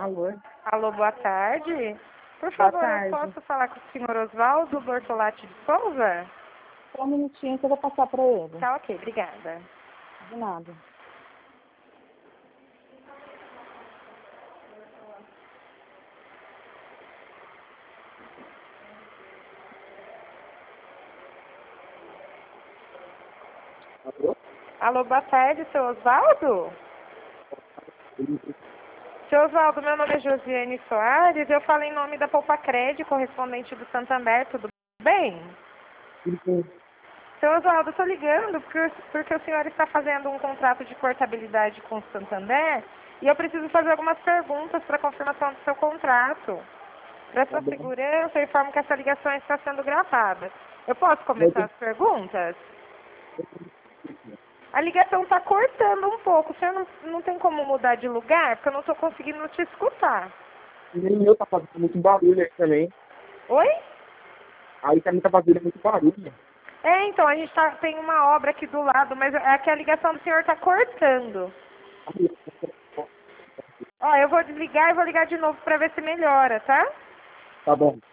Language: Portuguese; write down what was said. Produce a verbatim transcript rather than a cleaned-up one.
Alô? Alô, boa tarde. Por Boa favor, tarde. eu posso falar com o senhor Oswaldo Bortolatti de Souza? Só um minutinho que eu vou passar para ele. Tá ok, obrigada. De nada. Alô? Alô, boa tarde, seu Oswaldo? Seu Oswaldo, meu nome é Josiane Soares, eu falo em nome da Poupa-Cred, correspondente do Santander, tudo bem? Sim. Seu Oswaldo, estou ligando porque, porque o senhor está fazendo um contrato de portabilidade com o Santander e eu preciso fazer algumas perguntas para confirmação do seu contrato. Para Tá sua bom. segurança, eu informo que essa ligação está sendo gravada. Eu posso começar as perguntas? A ligação está cortando um pouco. O senhor não, não tem como mudar de lugar? Porque eu não estou conseguindo te escutar. Nem meu tá fazendo muito barulho aí também. Oi? Aí também tá fazendo muito barulho. É, então, a gente tá, tem uma obra aqui do lado, mas é que a ligação do senhor está cortando. Ó, eu vou desligar e vou ligar de novo para ver se melhora, tá? Tá bom.